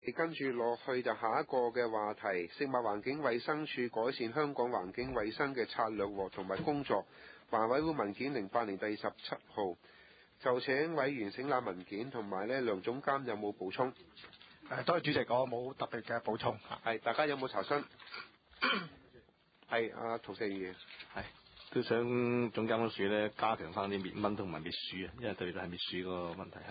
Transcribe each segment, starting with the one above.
跟住落去就下一個嘅話題，食物環境衛生署改善香港環境衛生嘅策略和同埋工作，環委會文件08年第17號，就請委員省覽文件，同埋梁總監有冇補充？ 多謝主席，我冇特別嘅補充。 係，大家有冇查詢？係阿涂議員， 係都想總監署咧加強翻啲滅蚊同埋滅鼠啊，因為特別係滅鼠嗰個問題嚇。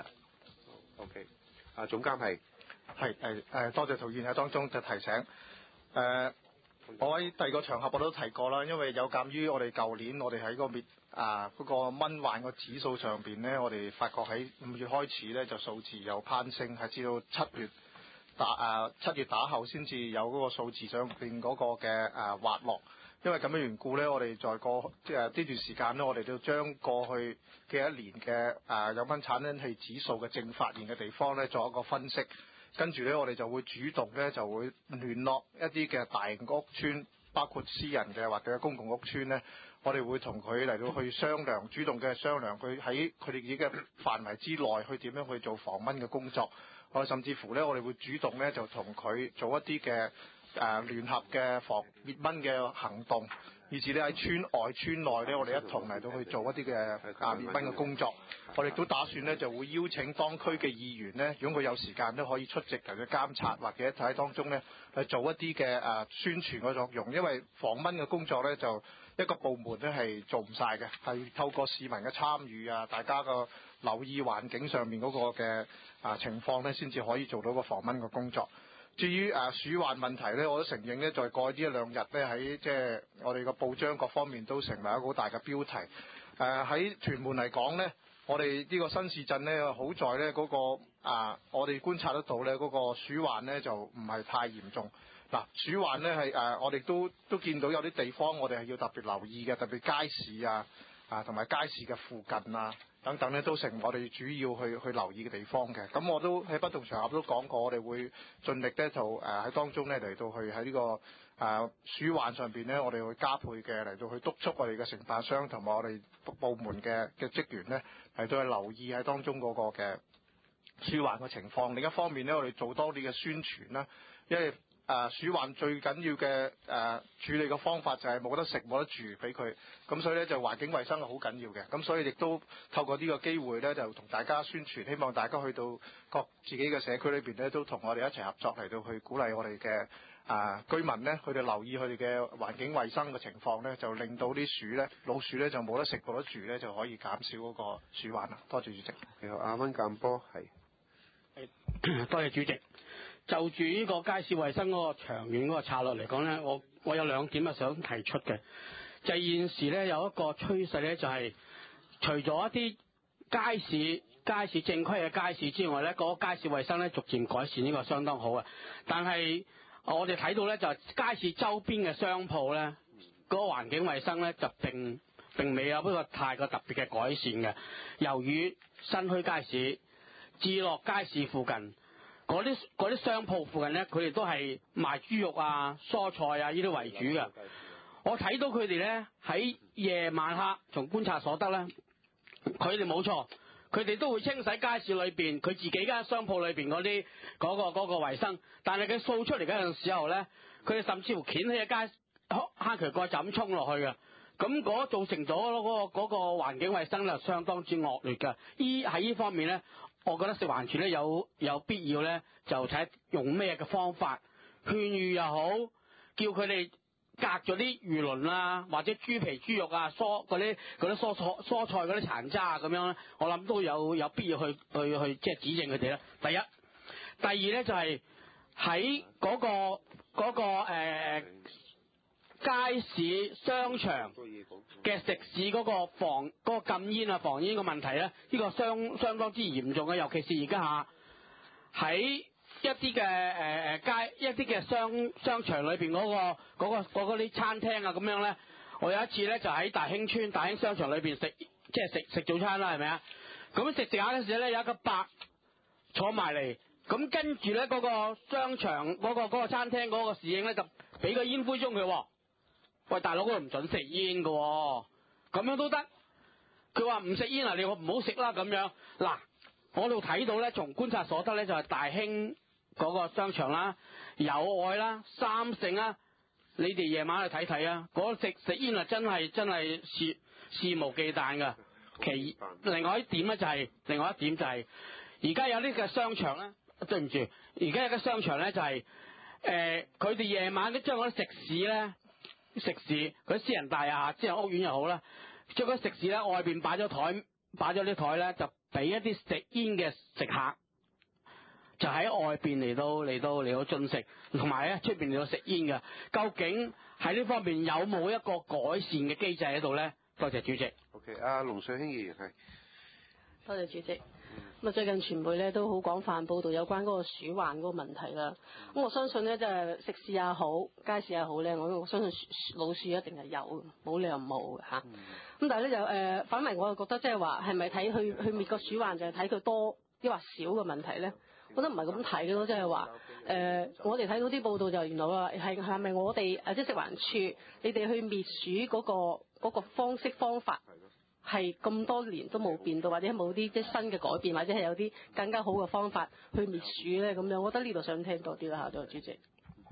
OK， 總監係多謝涂議員喺當中嘅提醒。我喺第二個場合我都提過啦，因為有鑑於我哋舊年我哋喺個嗰個蚊患個指數上邊呢，我哋發覺喺5月開始呢，就數字有攀升，係至到7月打後先至有嗰個數字上邊嗰個嘅滑落。因為咁嘅緣故呢，我哋在呢段時間呢，我哋都將過去嘅一年嘅有蚊產生器指數嘅正發現嘅地方呢，作一個分析。跟住呢，我哋就會主動呢，就會聯絡一啲嘅大型屋邨，包括私人嘅或者公共屋邨呢，我哋會同佢嚟到去商量，主動嘅商量佢喺佢哋自己嘅範圍之內去點樣去做防蚊嘅工作。我甚至乎呢，我哋會主動呢，就同佢做一啲嘅聯合嘅防滅蚊嘅行動，以至呢喺村外村內呢，我哋一同嚟到去做一啲嘅滅蚊嘅工作。我哋都打算呢，就會邀請當區嘅議員呢，如果佢有時間都可以出席嚟去監察，或者喺當中呢去做一啲嘅宣傳嘅作用。因為防蚊嘅工作呢，就一個部門呢係做唔晒嘅，係透過市民嘅參與啊，大家個留意環境上面嗰個嘅情況呢，先至可以做到個防蚊嘅工作。至於鼠患問題呢，我都承認呢，在過去呢一兩日呢，喺即係我哋個報章各方面都成為一個好大嘅標題。喺屯門嚟講呢，我哋呢個新市鎮呢，好在呢嗰個我哋觀察得到呢，嗰個鼠患呢就唔係太嚴重。鼠患呢係我哋都見到有啲地方我哋係要特別留意嘅，特別街市同埋街市嘅附近等等呢，都成我哋主要去留意嘅地方嘅。咁我都喺不同場合都講過，我哋會盡力呢，就喺當中呢嚟到去喺呢個鼠患上邊呢，我哋會加倍嘅嚟到去督促我哋嘅承辦商同埋我哋部門嘅職員呢，嚟到去留意喺當中嗰個嘅鼠患嘅情況。另一方面呢，我哋做多啲嘅宣傳啦，因為鼠患最緊要嘅處理嘅方法就係冇得食冇得住俾佢，咁所以呢，就環境衛生係好緊要嘅。咁所以亦都透過呢個機會呢，就同大家宣傳，希望大家去到各自己嘅社區裏邊呢，都同我哋一齊合作嚟到去鼓勵我哋嘅居民呢，佢哋留意佢哋嘅環境衛生嘅情況呢，就令到啲老鼠呢，就冇得食冇得住呢，就可以減少嗰個鼠患啦。多謝主席。 你好，阿温鑑波係。 多謝主席。就住呢個街市衛生嗰個長遠嗰個策略嚟講呢，我有2點想提出嘅，就係現時呢有一個趨勢呢，就係除咗一啲街市正規嘅街市之外呢，嗰個街市衛生呢逐漸改善，呢個相當好嘅。但係我哋睇到呢，就係街市周邊嘅商鋪呢，嗰個環境衛生呢，就並未有一個太過特別嘅改善嘅。由於新墟街市、置樂街市附近嗰啲商鋪附近呢，佢哋都係賣豬肉蔬菜呢啲為主嘅。我睇到佢哋呢，喺夜晚黑從觀察所得呢，佢哋冇錯，佢哋都會清洗街市裏邊佢自己間商鋪裏邊嗰啲嗰個衛生，但係佢掃出嚟嗰陣時候呢，佢哋甚至乎掀起個街坑渠蓋就咁衝落去嘅。咁造成咗嗰個環境衛生咧，相當之惡劣嘅。喺呢方面呢，我覺得食環署呢有必要呢，就睇用咩嘅方法勸喻又好，叫佢哋隔咗啲魚鱗或者豬皮豬肉嗰啲蔬菜嗰啲殘渣咁樣呢，我諗都有必要去即係指正佢哋啦。第一，第二呢，就係喺嗰個街市、商場嘅食肆嗰個禁煙防煙嘅問題呢，呢個相當之嚴重嘅，尤其是而家喺一啲嘅一啲嘅商場裏邊嗰啲餐廳咁樣呢。我有一次呢，就喺大興商場裏邊食早餐啦，係咪啊？咁食下嗰時呢，有一個伯坐埋嚟，咁跟住呢，嗰個商場嗰個餐廳嗰個侍應呢，就俾個煙灰盅佢。喂，大佬，嗰度唔准食煙噶，咁樣都得？佢話唔食煙你唔好食啦咁樣。嗱，我度睇到呢，從觀察所得呢，就係大興嗰個商場啦、友愛啦、三聖啦，你哋夜晚去睇睇啊！嗰食煙啊，真係肆無忌憚噶。另外一點就係，而家有呢個商場咧，對唔住，而家有個商場咧就係、佢哋夜晚都將嗰啲食肆，嗰啲私人大廈、私人屋苑又好啦，將嗰啲食肆咧外邊擺咗啲台咧，就俾一啲食煙嘅食客，就喺外邊嚟到進食，同埋咧出邊嚟到食煙嘅。究竟喺呢方面有冇一個改善嘅機制喺度咧？多謝主席。 OK， 阿龍水興議員係。 多謝主席。咁啊，最近傳媒咧都好廣泛報導有關嗰個鼠患嗰個問題啦。咁我相信咧，即係食肆也好，街市也好咧，我相信老鼠一定係有，冇理由冇嘅嚇。咁但係咧就反為我又覺得即係話係咪睇去滅個鼠患就係睇佢多抑或少嘅問題咧？我覺得唔係咁睇嘅咯，即係話我哋睇到啲報道就原來話係咪我哋即係食環署你哋去滅鼠嗰個方法係咁多年都冇變到，或者冇啲即係新嘅改變，或者係有啲更加好嘅方法去滅鼠咧咁樣？我覺得呢度想聽多啲啦嚇，多謝主席。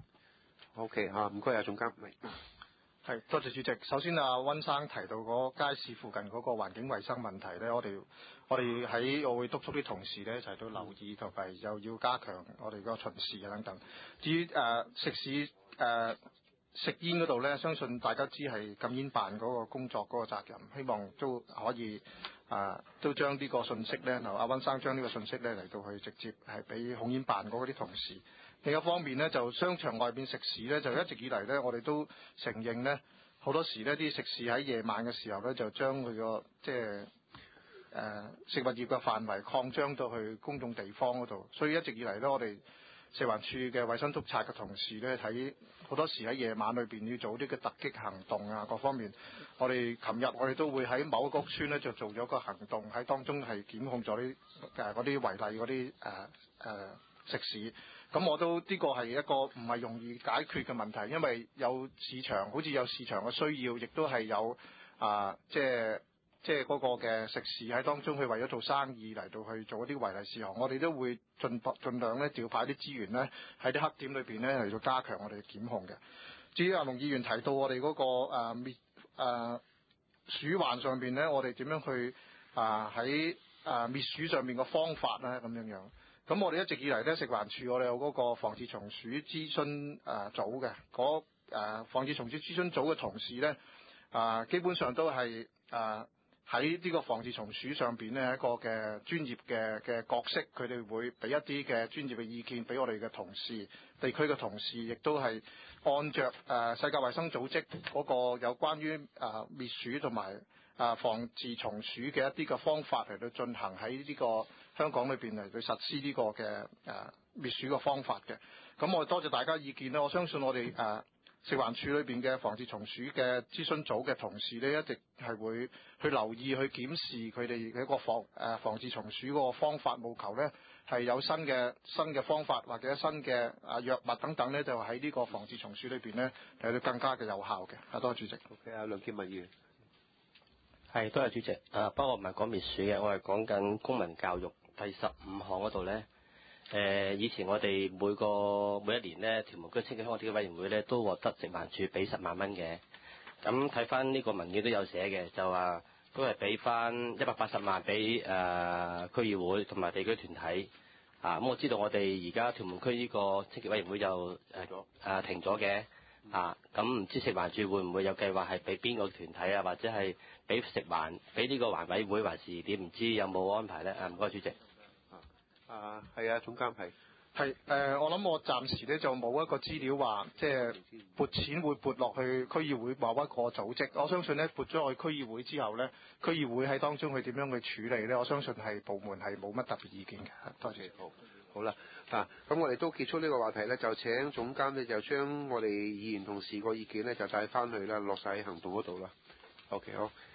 OK 嚇，唔該啊，總監。 係，多謝主席。首先啊，溫生提到嗰街市附近嗰個環境衛生問題咧，我會督促啲同事咧一齊都留意，同埋又要加強我哋個巡視啊等等。至於食肆食煙嗰度咧，相信大家知係禁煙辦嗰個工作嗰個責任，希望都可以都將呢個信息咧，阿溫生將呢個信息咧嚟到去直接係俾控煙辦嗰啲同事。另一方面咧，就商場外邊食肆咧，就一直以嚟咧，我哋都承認咧，好多時呢啲食肆喺夜晚嘅時候咧，就將佢個即係食物業嘅範圍擴張到去公眾地方嗰度，所以一直以嚟咧，我哋食環署嘅衛生督察嘅同事咧，睇好多時喺夜晚裏邊要做啲嘅突擊行動啊，各方面。我哋都會喺某一個屋邨咧就做咗個行動，喺當中係檢控咗啲嗰啲違例嗰啲食肆。咁我都呢個係一個唔係容易解決嘅問題，因為有市場，好似有市場嘅需要，亦都係有即係嗰個嘅食肆喺當中，去為咗做生意嚟到去做一啲違例事項，我哋都會盡量咧調派啲資源咧喺啲黑點裏邊咧嚟到加強我哋嘅檢控嘅。至於阿龍議員提到我哋嗰個鼠患上邊咧，我哋點樣去喺滅鼠上面嘅方法咧咁樣樣。咁我哋一直以嚟咧，食環署我哋有嗰個防治蟲鼠諮詢組嘅，防治蟲鼠諮詢組嘅同事咧，基本上都係喺呢個防治蟲鼠上邊呢一個嘅專業嘅角色，佢哋會俾一啲嘅專業嘅意見俾我哋嘅同事，地區嘅同事亦都係按着世界衛生組織嗰個有關於滅鼠同埋防治蟲鼠嘅一啲嘅方法嚟到進行喺呢個香港裏邊嚟到實施呢個嘅滅鼠嘅方法嘅。咁我多謝大家意見啦，我相信我哋食環署裏邊嘅防治蟲鼠嘅諮詢組嘅同事咧，一直係會去留意去檢視佢哋嘅一個防治蟲鼠嗰個方法，務求咧係有新嘅方法或者新嘅藥物等等咧，就喺呢個防治蟲鼠裏邊咧嚟到更加嘅有效嘅。多謝主席。 OK，梁建文議員。 係，多謝主席。不過唔係講滅鼠嘅，我係講緊公民教育第15項嗰度咧。以前我哋每一年咧，屯門區清潔香港條例委員會咧都獲得食環署俾10萬蚊嘅。咁睇翻呢個文件都有寫嘅，就話都係俾翻180萬俾區議會同埋地區團體。咁我知道我哋而家屯門區呢個清潔委員會就停咗嘅。咁唔知食環署會唔會有計劃係俾邊個團體啊，或者係俾俾呢個環委會還是點？唔知有冇安排咧？唔該，主席。 係啊，總監係。 我諗我暫時咧就冇一個資料話，即係撥錢會撥落去區議會某一個組織。我相信咧撥咗去區議會之後咧，區議會喺當中去點樣去處理咧，我相信係部門係冇乜特別意見嘅。多謝。 好啦，咁我哋都結束呢個話題咧，就請總監咧就將我哋議員同事個意見咧就帶翻去啦，落晒喺行動嗰度啦。OK， 好。